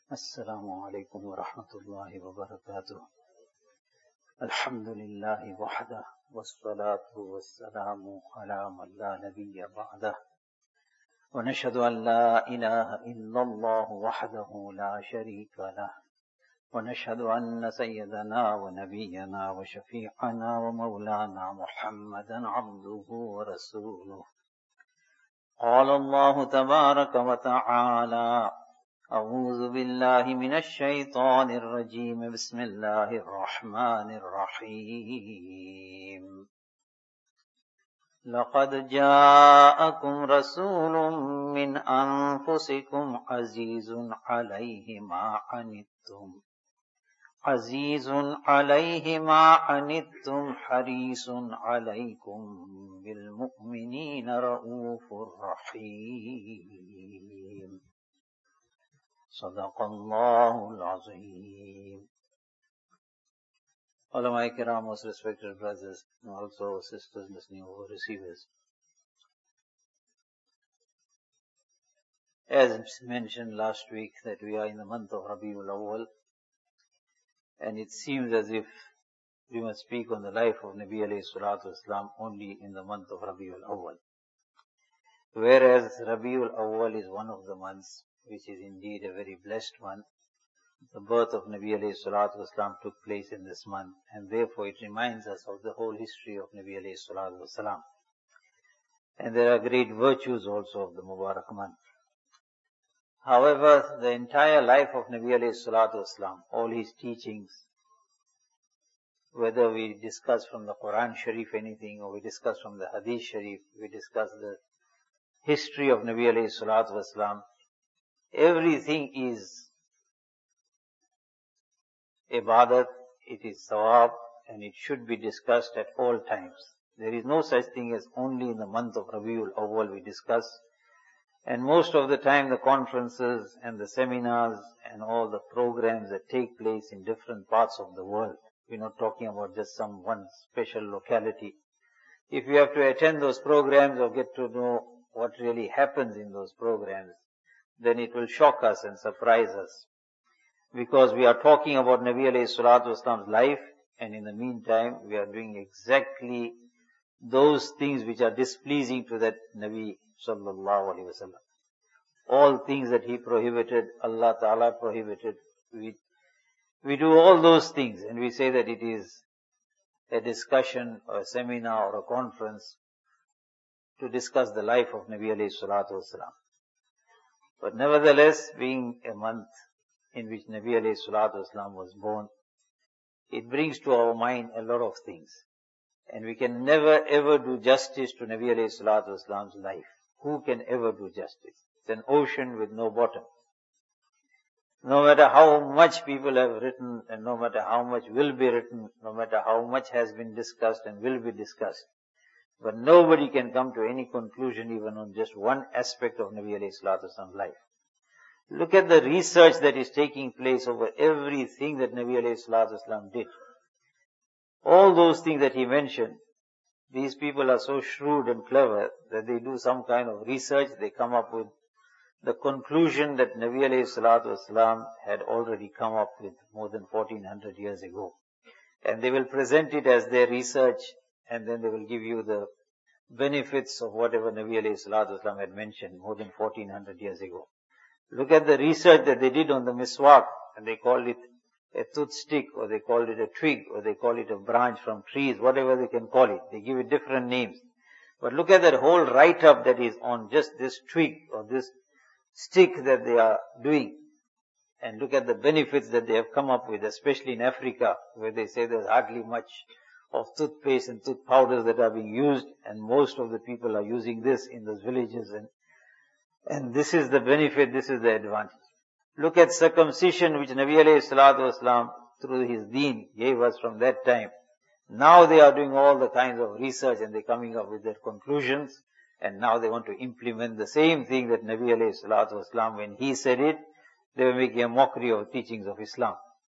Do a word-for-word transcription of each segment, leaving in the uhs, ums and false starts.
Assalamu alaikum wa rahmatullahi wa barakatuh. Alhamdulillahi wahda, wassalatu wassalamu ala man la nabiyya ba'dah. Wa nashhadu an la ilaha illallah wahdahu la sharika lah. Wa nashhadu anna sayyidana wa nabiyyana wa shafi'ana wa maulana Muhammadan abduhu wa rasuluh. Qala Allahu tabaraka wa ta'ala: أعوذ بالله من الشيطان الرجيم بسم الله الرحمن الرحيم لقد جاءكم رسول من أنفسكم عزيز عليه ما عنتم عزيز عليه ما عنتم حريص عليكم بالمؤمنين رؤوف رحيم Sadaqallahul Azim. Ulama Kiram, most respected brothers and also sisters listening over receivers. As mentioned last week that we are in the month of Rabiul Awwal, and it seems as if we must speak on the life of Nabi alayhi salatu Islam only in the month of Rabiul Awwal. Whereas Rabiul Awwal is one of the months which is indeed a very blessed one. The birth of Nabi alayhi salatu wasalam took place in this month, and therefore it reminds us of the whole history of Nabi alayhi salatu wasalam. And there are great virtues also of the Mubarak month. However, the entire life of Nabi alayhi salatu wasalam, all his teachings, whether we discuss from the Quran Sharif anything, or we discuss from the Hadith Sharif, we discuss the history of Nabi alayhi salatu wasalam, everything is ibadat, it is sawab, and it should be discussed at all times. There is no such thing as only in the month of Rabiul Awwal we discuss. And most of the time the conferences and the seminars and all the programs that take place in different parts of the world, we're not talking about just some one special locality. If you have to attend those programs or get to know what really happens in those programs, then it will shock us and surprise us. Because we are talking about Nabi alayhi salatu wasalam's life, and in the meantime we are doing exactly those things which are displeasing to that Nabi sallallahu alayhi wasallam. All things that he prohibited, Allah Ta'ala prohibited, we, we do all those things, and we say that it is a discussion or a seminar or a conference to discuss the life of Nabi alayhi salatu wasalam. But nevertheless, being a month in which Nabi alayhi salatu wasalam was born, it brings to our mind a lot of things. And we can never ever do justice to Nabi alayhi salatu wasalam's life. Who can ever do justice? It's an ocean with no bottom. No matter how much people have written, and no matter how much will be written, no matter how much has been discussed and will be discussed, but nobody can come to any conclusion even on just one aspect of Nabi alayhi salatu wasalam's life. Look at the research that is taking place over everything that Nabi alayhi salatu wasalam did. All those things that he mentioned, these people are so shrewd and clever that they do some kind of research, they come up with the conclusion that Nabi alayhi salatu wasalam had already come up with more than fourteen hundred years ago. And they will present it as their research, and then they will give you the benefits of whatever Nabi alayhi salatu wasalam had mentioned more than fourteen hundred years ago. Look at the research that they did on the miswak, and they called it a tooth stick, or they called it a twig, or they call it a branch from trees, whatever they can call it. They give it different names. But look at that whole write-up that is on just this twig or this stick that they are doing. And look at the benefits that they have come up with, especially in Africa, where they say there's hardly much of toothpaste and tooth powders that are being used, and most of the people are using this in those villages, and and this is the benefit, this is the advantage. Look at circumcision, which Nabi alayhi salatu wasalam through his deen gave us from that time. Now they are doing all the kinds of research, and they're coming up with their conclusions, and now they want to implement the same thing that Nabi alayhi salatu wasalam, when he said it, they were making a mockery of teachings of Islam.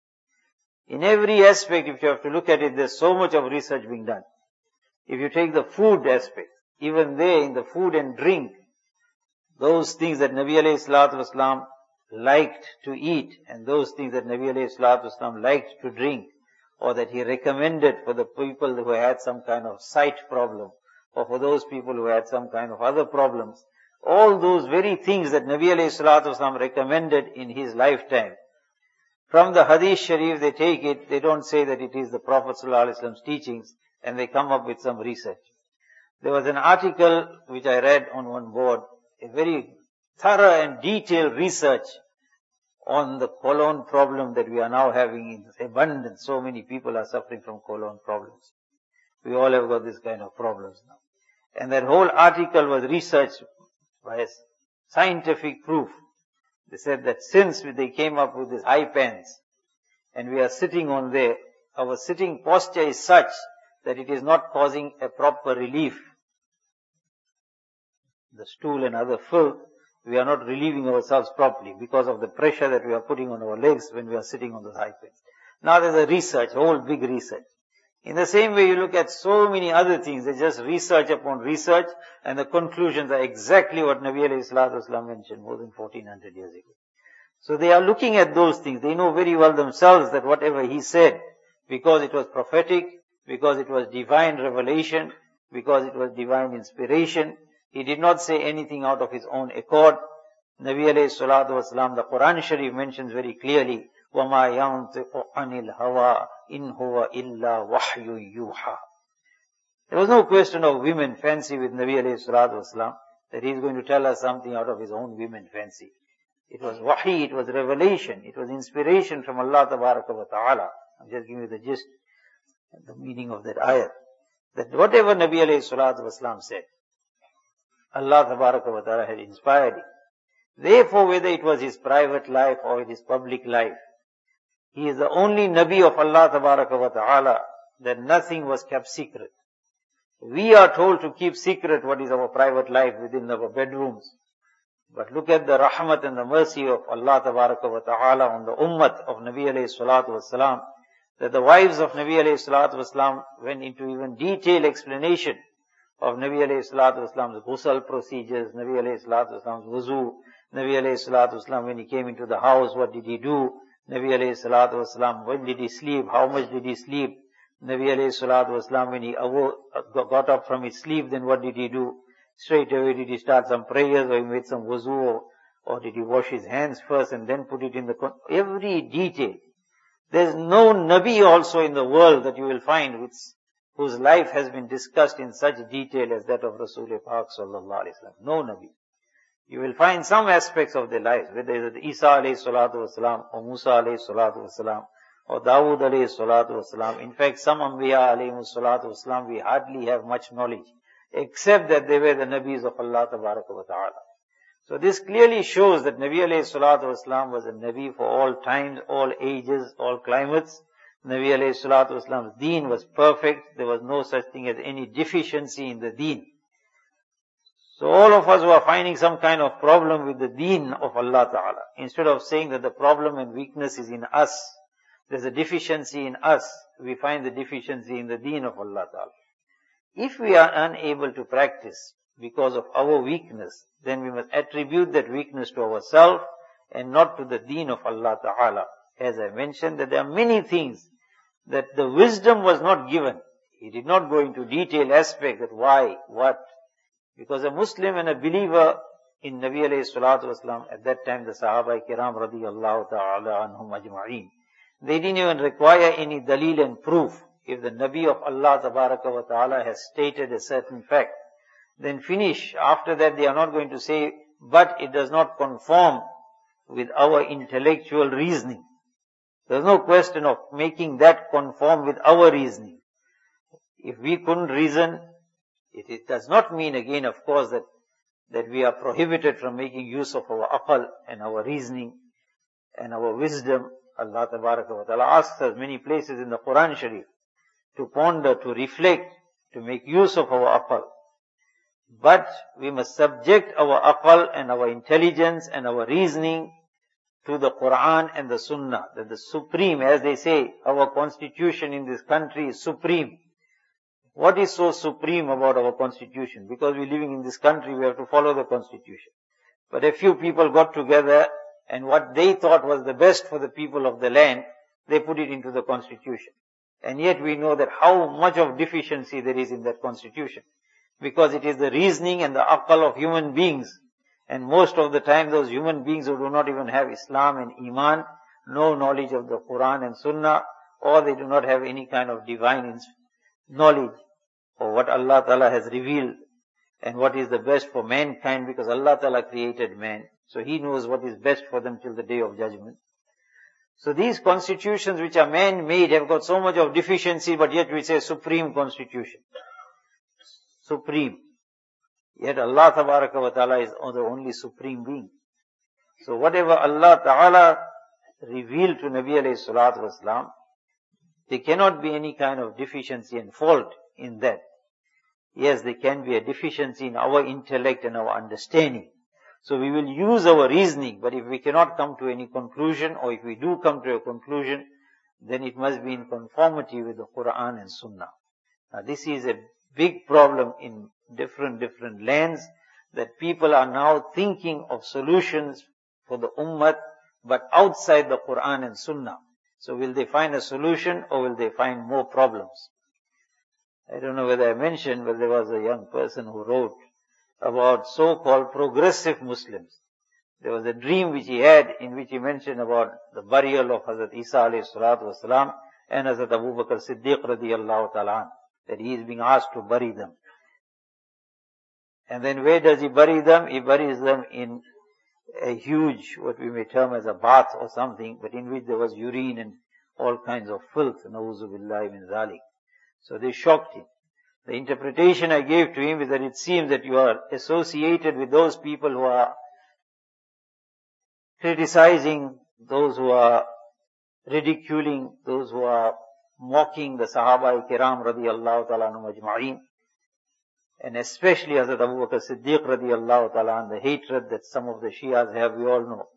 In every aspect, if you have to look at it, there's so much of research being done. If you take the food aspect, even there in the food and drink, those things that Nabi alayhi salatu wasalam liked to eat and those things that Nabi alayhi salatu wasalam liked to drink, or that he recommended for the people who had some kind of sight problem, or for those people who had some kind of other problems, all those very things that Nabi alayhi salatu wasalam recommended in his lifetime. From the Hadith Sharif they take it, they don't say that it is the Prophet sallallahu alaihi wasallam's teachings, and they come up with some research. There was an article which I read on one board, a very thorough and detailed research on the colon problem that we are now having in abundance. So many people are suffering from colon problems. We all have got this kind of problems now. And that whole article was researched by scientific proof. They said that since they came up with these high pans and we are sitting on there, our sitting posture is such that it is not causing a proper relief. The stool and other filth, we are not relieving ourselves properly because of the pressure that we are putting on our legs when we are sitting on those high pans. Now there's a research, a whole big research. In the same way you look at so many other things, they just research upon research, and the conclusions are exactly what Nabi alayhi salatu wasalam mentioned more than fourteen hundred years ago. So they are looking at those things. They know very well themselves that whatever he said, because it was prophetic, because it was divine revelation, because it was divine inspiration, he did not say anything out of his own accord. Nabi alayhi salatu wasalam, the Quran Sharif mentions very clearly, وَمَا يَنْطِقُ عَنِ الْهَوَىٰ إِنْ هُوَ إِلَّا وَحْيٌ يُوحَىٰ. There was no question of women fancy with Nabi alayhi salatu wasalam, that he is going to tell us something out of his own women fancy. It was wahi, it was revelation, it was inspiration from Allah tabaraka wa ta'ala. I'm just giving you the gist, the meaning of that ayah. That whatever Nabi alayhi salatu wasalam said, Allah tabaraka wa ta'ala had inspired him. Therefore, whether it was his private life or his public life, he is the only Nabi of Allah tabaraka wa ta'ala that nothing was kept secret. We are told to keep secret what is our private life within our bedrooms. But look at the rahmat and the mercy of Allah tabaraka wa ta'ala on the ummat of Nabi alayhi salatu wasalam, that the wives of Nabi alayhi salatu wasalam went into even detailed explanation of Nabi alayhi salatu wasalam's ghusl procedures, Nabi alayhi salatu wasalam's wuzu, Nabi alayhi salatu wasalam when he came into the house, what did he do? Nabi alayhi salatu wasalam, when did he sleep? How much did he sleep? Nabi alayhi salatu wasalam, when he awoke, got up from his sleep, then what did he do? Straight away did he start some prayers, or he made some wuzu, or, or did he wash his hands first and then put it in the, con- every detail. There's no Nabi also in the world that you will find which, whose life has been discussed in such detail as that of Rasulullah Pak sallallahu alaihi wasallam. No Nabi. You will find some aspects of their lives, whether it is Isa alayhi salatu wasalam, or Musa alayhi salatu wasalam, or Dawood alayhi salatu wasalam. In fact, some Anbiya alayhi salatu wasalam, we hardly have much knowledge, except that they were the Nabis of Allah tabaraka wa ta'ala. So this clearly shows that Nabi alayhi salatu wasalam was a Nabi for all times, all ages, all climates. Nabi alayhi salatu wasalam's deen was perfect. There was no such thing as any deficiency in the deen. So all of us who are finding some kind of problem with the deen of Allah Ta'ala, instead of saying that the problem and weakness is in us, there's a deficiency in us, we find the deficiency in the deen of Allah Ta'ala. If we are unable to practice because of our weakness, then we must attribute that weakness to ourselves and not to the deen of Allah Ta'ala. As I mentioned, that there are many things that the wisdom was not given. He did not go into detailed aspect that why, what. Because a Muslim and a believer in Nabi alayhi salatu wasalam, at that time the Sahaba Kiram radiyallahu ta'ala anhum ajma'een, they didn't even require any dalil and proof. If the Nabi of Allah tabaraka wa ta'ala has stated a certain fact, then finish. After that they are not going to say, but it does not conform with our intellectual reasoning. There's no question of making that conform with our reasoning. If we couldn't reason, It, it does not mean again, of course, that, that we are prohibited from making use of our aql and our reasoning and our wisdom. Allah tabaraka wa ta'ala asks us many places in the Quran Sharif to ponder, to reflect, to make use of our aql. But we must subject our aql and our intelligence and our reasoning to the Quran and the Sunnah. That the supreme, as they say, our constitution in this country is supreme. What is so supreme about our constitution? Because we're living in this country, we have to follow the constitution. But a few people got together and what they thought was the best for the people of the land, they put it into the constitution. And yet we know that how much of deficiency there is in that constitution. Because it is the reasoning and the aql of human beings. And most of the time those human beings who do not even have Islam and Iman, no knowledge of the Quran and Sunnah, or they do not have any kind of divine knowledge of what Allah Ta'ala has revealed and what is the best for mankind, because Allah Ta'ala created man. So He knows what is best for them till the day of judgment. So these constitutions which are man-made have got so much of deficiency, but yet we say supreme constitution. Supreme. Yet Allah Tabaraka wa Ta'ala is the only supreme being. So whatever Allah Ta'ala revealed to Nabi alayhi salatu wasalam, there cannot be any kind of deficiency and fault in that. Yes, there can be a deficiency in our intellect and our understanding. So we will use our reasoning, but if we cannot come to any conclusion, or if we do come to a conclusion, then it must be in conformity with the Quran and Sunnah. Now this is a big problem in different, different lands, that people are now thinking of solutions for the ummah, but outside the Quran and Sunnah. So will they find a solution, or will they find more problems? I don't know whether I mentioned, but there was a young person who wrote about so-called progressive Muslims. There was a dream which he had, in which he mentioned about the burial of Hazrat Isa alayhi salatu wasalam and Hazrat Abu Bakr Siddiq radiyallahu ta'ala, that he is being asked to bury them. And then where does he bury them? He buries them in a huge, what we may term as a bath or something, but in which there was urine and all kinds of filth. Na'uzu billahi min zalik. So they shocked him. The interpretation I gave to him is that it seems that you are associated with those people who are criticizing, those who are ridiculing, those who are mocking the Sahaba Kiram radiyallahu ta'ala anhum ajma'in, and especially Hazrat Abu Bakr Siddiq radiyallahu ta'ala and the hatred that some of the Shias have, we all know.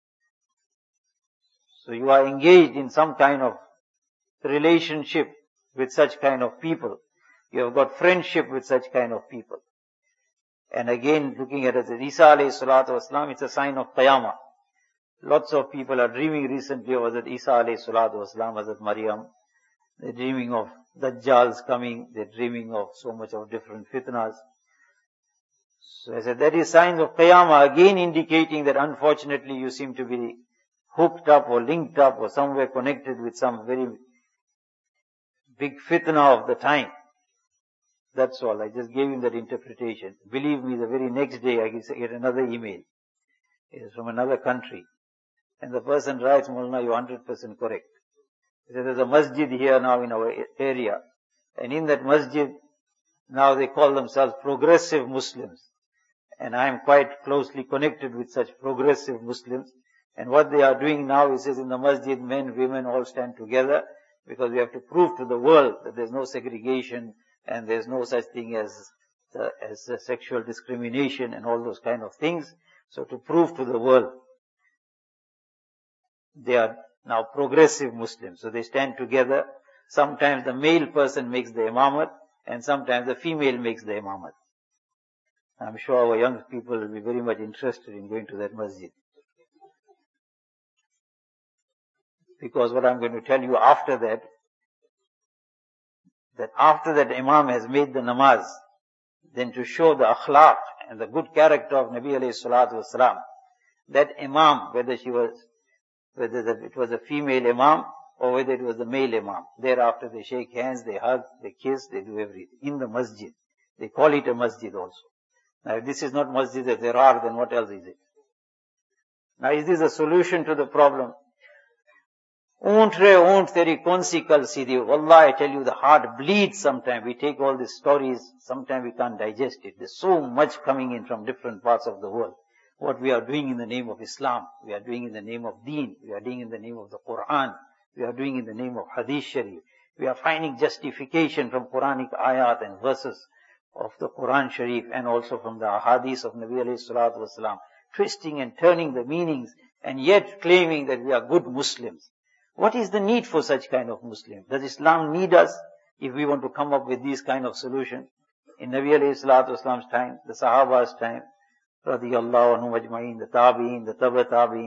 So you are engaged in some kind of relationship with such kind of people. You have got friendship with such kind of people. And again, looking at Hazrat Isa alayhi salatu wasalam, it's a sign of Qiyamah. Lots of people are dreaming recently of Hazrat Isa alayhi salatu wasalam, Hazrat Maryam. They're dreaming of Dajjal's coming. They're dreaming of so much of different fitnas. So I said, that is signs of Qiyamah, again indicating that unfortunately you seem to be hooked up or linked up or somewhere connected with some very big fitna of the time. That's all. I just gave him that interpretation. Believe me, the very next day I get another email. It is from another country. And the person writes, Mulna, you're one hundred percent correct. He said, there's a masjid here now in our area. And in that masjid, now they call themselves progressive Muslims. And I am quite closely connected with such progressive Muslims. And what they are doing now, he says, in the masjid, men, women all stand together, because we have to prove to the world that there's no segregation, and there's no such thing as the, as the sexual discrimination and all those kind of things. So to prove to the world, they are now progressive Muslims. So they stand together. Sometimes the male person makes the imamat, and sometimes the female makes the imamat. I'm sure our young people will be very much interested in going to that masjid. Because what I'm going to tell you after that, that after that Imam has made the namaz, then to show the akhlaq and the good character of Nabi alayhi salatu wasalam, that Imam, whether she was, whether it was a female Imam or whether it was the male Imam, thereafter they shake hands, they hug, they kiss, they do everything in the masjid. They call it a masjid also. Now if this is not masjid al-Dirar, then what else is it? Now is this a solution to the problem? Oont re oont teri konsi kal sidhi. Wallah, I tell you, the heart bleeds sometimes. We take all these stories, sometimes we can't digest it. There's so much coming in from different parts of the world. What we are doing in the name of Islam, we are doing in the name of Deen, we are doing in the name of the Quran, we are doing in the name of Hadith Sharif. We are finding justification from Quranic ayat and verses of the Quran Sharif, and also from the ahadith of Nabi alayhi salatu wasalam, twisting and turning the meanings, and yet claiming that we are good Muslims. What is the need for such kind of Muslim? Does Islam need us if we want to come up with these kind of solution? In Nabi alayhi salatu wasalam's time, the Sahaba's time, radiyallahu anhum ajma'in, the Tabi'in, the Taba Tabi'in,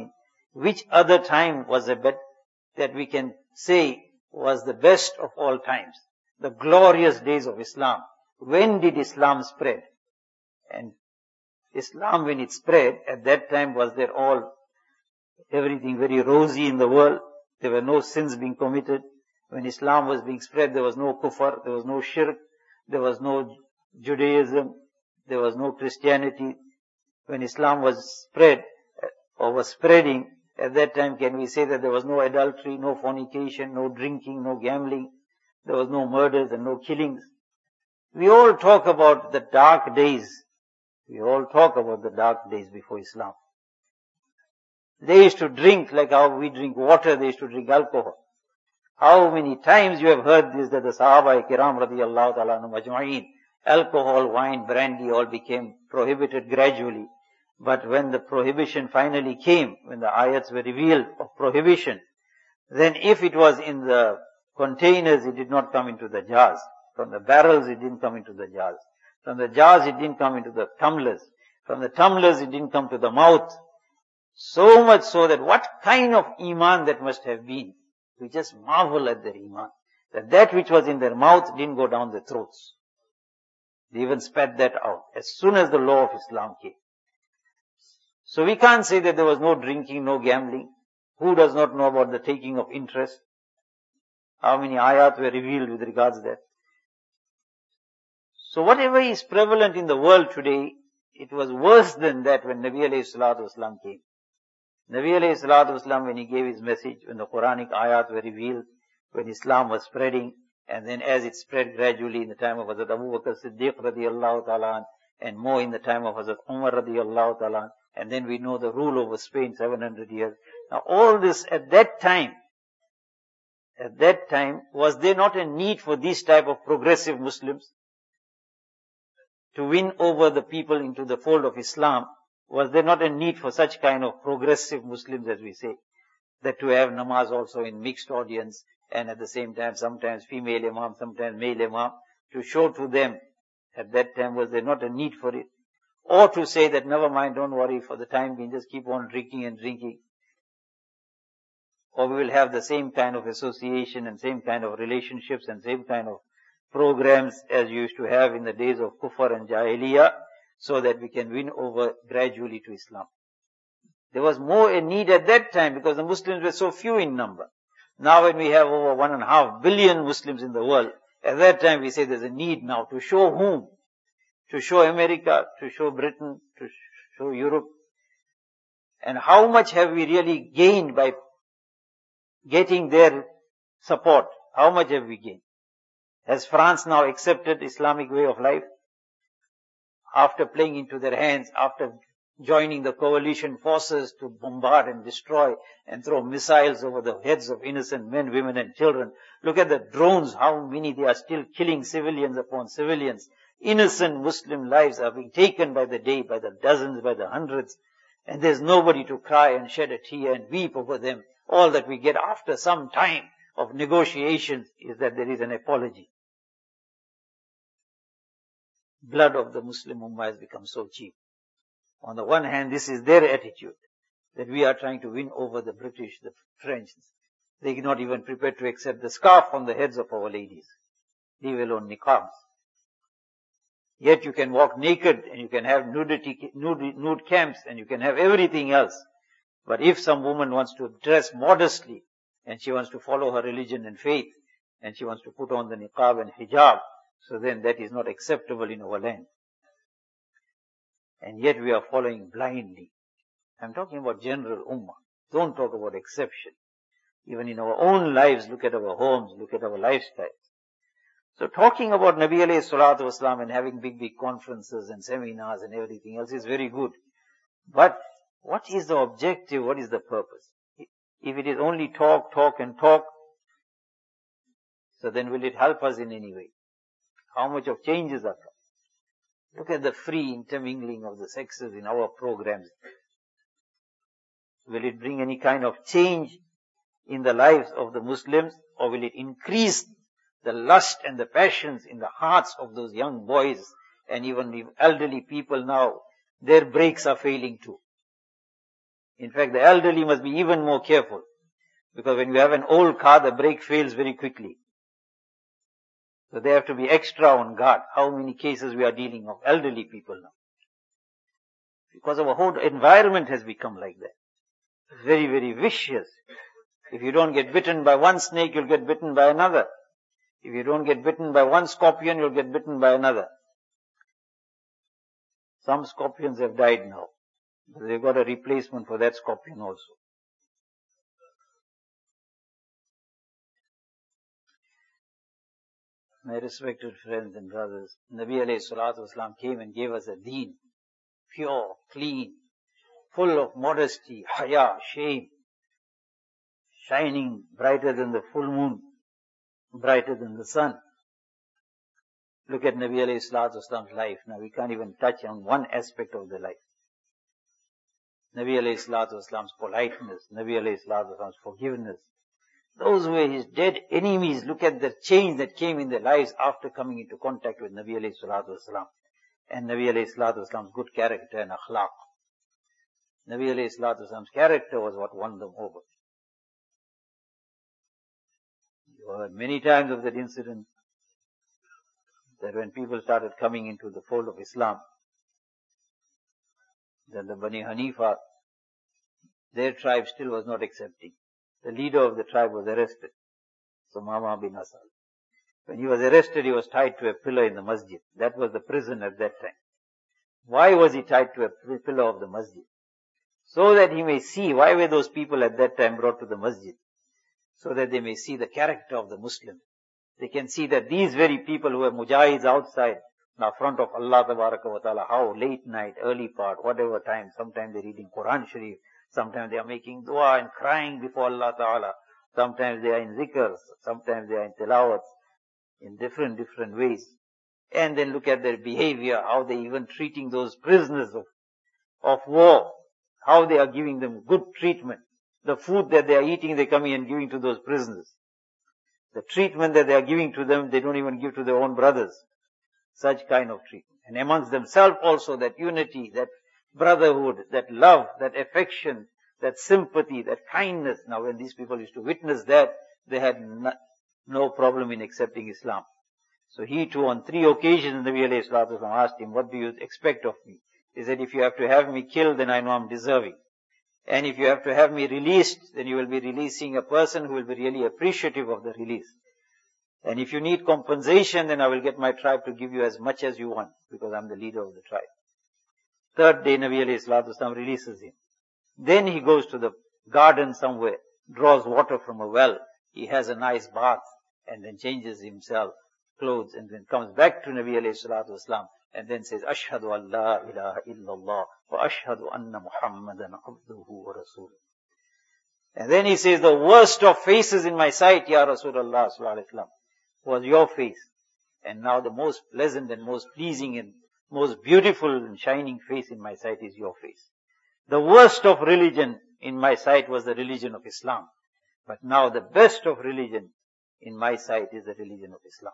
which other time was a bet that we can say was the best of all times? The glorious days of Islam. When did Islam spread? And Islam, when it spread, at that time was there all, everything very rosy in the world. There were no sins being committed. When Islam was being spread, there was no kufr, there was no shirk, there was no Judaism, there was no Christianity. When Islam was spread, or was spreading, at that time can we say that there was no adultery, no fornication, no drinking, no gambling, there was no murders and no killings. We all talk about the dark days. We all talk about the dark days before Islam. They used to drink like how we drink water, they used to drink alcohol. How many times you have heard this, that the Sahaba Kiram radiyallahu ta'ala anhum ajma'een, alcohol, wine, brandy all became prohibited gradually. But when the prohibition finally came, when the ayats were revealed of prohibition, then if it was in the containers, it did not come into the jars. From the barrels, it didn't come into the jars. From the jars, it didn't come into the tumblers. From the tumblers, it didn't come to the mouth. So much so that what kind of iman that must have been. We just marvel at their iman. That that which was in their mouth didn't go down their throats. They even spat that out as soon as the law of Islam came. So we can't say that there was no drinking, no gambling. Who does not know about the taking of interest? How many ayat were revealed with regards to that? So whatever is prevalent in the world today, it was worse than that when Nabi alayhi salatu wasalam came. Nabi alayhi salatu wasalam, when he gave his message, when the Quranic ayat were revealed, when Islam was spreading, and then as it spread gradually in the time of Hazrat Abu Bakr Siddiq radiyallahu ta'ala, and more in the time of Hazrat Umar radiyallahu ta'ala, and then we know the rule over Spain, seven hundred years. Now all this at that time, at that time, was there not a need for these type of progressive Muslims to win over the people into the fold of Islam? Was there not a need for such kind of progressive Muslims, as we say, that to have namaz also in mixed audience, and at the same time sometimes female imam, sometimes male imam, to show to them at that time, was there not a need for it? Or to say that never mind, don't worry, for the time being just keep on drinking and drinking. Or we will have the same kind of association and same kind of relationships and same kind of programs as you used to have in the days of Kufr and Jahiliyyah, so that we can win over gradually to Islam. There was more a need at that time because the Muslims were so few in number. Now when we have over one and a half billion Muslims in the world, at that time we say there's a need now to show whom? To show America, to show Britain, to show Europe. And how much have we really gained by getting their support? How much have we gained? Has France now accepted Islamic way of life? After playing into their hands, after joining the coalition forces to bombard and destroy and throw missiles over the heads of innocent men, women and children. Look at the drones, how many they are still killing civilians upon civilians. Innocent Muslim lives are being taken by the day, by the dozens, by the hundreds. And there's nobody to cry and shed a tear and weep over them. All that we get after some time of negotiations is that there is an apology. Blood of the Muslim Ummah has become so cheap. On the one hand, this is their attitude, that we are trying to win over the British, the French. They are not even prepared to accept the scarf on the heads of our ladies, leave alone niqabs. Yet you can walk naked and you can have nudity, nude, nude camps and you can have everything else. But if some woman wants to dress modestly and she wants to follow her religion and faith and she wants to put on the niqab and hijab, so then that is not acceptable in our land. And yet we are following blindly. I'm talking about general ummah. Don't talk about exception. Even in our own lives, look at our homes, look at our lifestyles. So talking about Nabi alayhi salatu wasalam and having big, big conferences and seminars and everything else is very good. But what is the objective? What is the purpose? If it is only talk, talk and talk, so then will it help us in any way? How much of changes are come? Look at the free intermingling of the sexes in our programs. Will it bring any kind of change in the lives of the Muslims, or will it increase the lust and the passions in the hearts of those young boys and even the elderly people now? Their brakes are failing too. In fact, the elderly must be even more careful. Because when you have an old car, the brake fails very quickly. So they have to be extra on guard. How many cases we are dealing of elderly people now? Because our whole environment has become like that. Very, very vicious. If you don't get bitten by one snake, you'll get bitten by another. If you don't get bitten by one scorpion, you'll get bitten by another. Some scorpions have died now. But they've got a replacement for that scorpion also. My respected friends and brothers, Nabi alayhi salatu wasalam came and gave us a deen. Pure, clean, full of modesty, haya, shame, shining brighter than the full moon, brighter than the sun. Look at Nabi alayhi salatu wasalam's life. Now we can't even touch on one aspect of the life. Nabi alayhi salatu wasalam's politeness, Nabi alayhi salatu wasalam's forgiveness. Those who were his dead enemies, look at the change that came in their lives after coming into contact with Nabi alayhi salatu wasalam. And Nabi alayhi salatu wasalam's good character and akhlaq. Nabi alayhi salatu wasalam's character was what won them over. You heard many times of that incident, that when people started coming into the fold of Islam, then the Bani Hanifa, their tribe still was not accepting. The leader of the tribe was arrested, Sumama bin Asal. When he was arrested, he was tied to a pillar in the masjid. That was the prison at that time. Why was he tied to a pillar of the masjid? So that he may see, why were those people at that time brought to the masjid? So that they may see the character of the Muslim. They can see that these very people who are mujahids outside, now front of Allah Tabaraka wa Ta'ala, how late night, early part, whatever time, sometimes they're reading Quran Sharif, sometimes they are making dua and crying before Allah Ta'ala, sometimes they are in zikrs, sometimes they are in tilawats, in different, different ways. And then look at their behavior, how they even treating those prisoners of, of war, how they are giving them good treatment. The food that they are eating, they come in and giving to those prisoners. The treatment that they are giving to them, they don't even give to their own brothers. Such kind of treatment. And amongst themselves also, that unity, that brotherhood, that love, that affection, that sympathy, that kindness. Now when these people used to witness that, they had no, no problem in accepting Islam. So he too, on three occasions, Nabi alayhi salatu wasalam asked him, what do you expect of me? He said, if you have to have me killed, then I know I'm deserving. And if you have to have me released, then you will be releasing a person who will be really appreciative of the release. And if you need compensation, then I will get my tribe to give you as much as you want, because I'm the leader of the tribe. Third day, Nabi alayhi salatu wasalam releases him. Then he goes to the garden somewhere, draws water from a well. He has a nice bath, and then changes himself, clothes, and then comes back to Nabi alayhi salatu wasalam, and then says, Ashhadu an la ilaha illallah, wa ashhadu anna Muhammadan abduhu wa rasuluh. And then he says, the worst of faces in my sight, Ya Rasulullah sallallahu alayhi wa sallam, was your face. And now the most pleasant and most pleasing and most beautiful and shining face in my sight is your face. The worst of religion in my sight was the religion of Islam. But now the best of religion in my sight is the religion of Islam.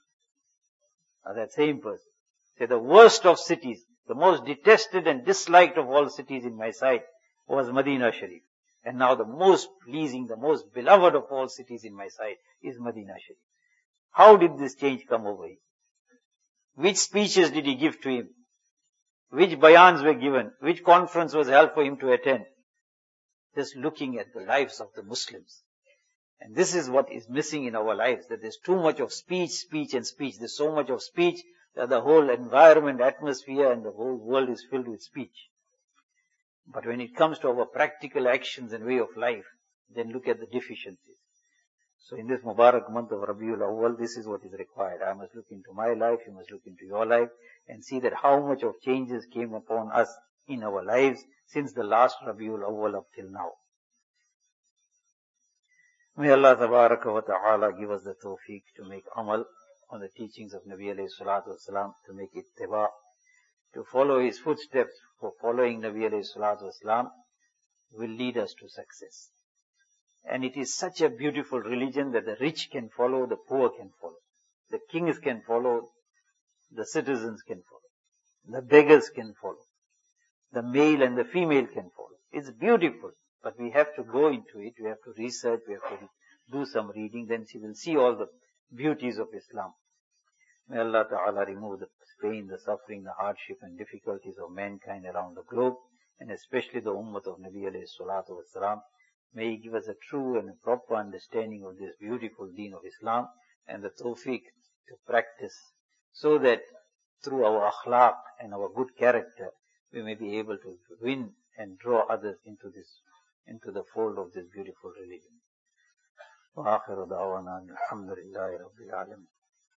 Now that same person. Say the worst of cities, the most detested and disliked of all cities in my sight was Medina Sharif. And now the most pleasing, the most beloved of all cities in my sight is Medina Sharif. How did this change come over him? Which speeches did he give to him? Which bayans were given? Which conference was held for him to attend? Just looking at the lives of the Muslims. And this is what is missing in our lives, that there's too much of speech, speech and speech. There's so much of speech that the whole environment, atmosphere and the whole world is filled with speech. But when it comes to our practical actions and way of life, then look at the deficiencies. So in this Mubarak month of Rabiul Awwal, this is what is required. I must look into my life, you must look into your life, and see that how much of changes came upon us in our lives since the last Rabiul Awwal up till now. May Allah Tabaraka wa Ta'ala give us the tawfiq to make amal on the teachings of Nabi alayhi salatu wasalam, to make ittiba, to follow his footsteps. For following Nabi alayhi salatu wasalam will lead us to success. And it is such a beautiful religion that the rich can follow, the poor can follow. The kings can follow, the citizens can follow. The beggars can follow. The male and the female can follow. It's beautiful, but we have to go into it, we have to research, we have to do some reading, then we will see all the beauties of Islam. May Allah Ta'ala remove the pain, the suffering, the hardship and difficulties of mankind around the globe, and especially the ummah of Nabi alayhi salatu wasalam. May He give us a true and a proper understanding of this beautiful deen of Islam and the tawfiq to practice, so that through our akhlaq and our good character, we may be able to win and draw others into this, into the fold of this beautiful religion. Wa akhiru da'wana alhamdulillahi rabbil alamin.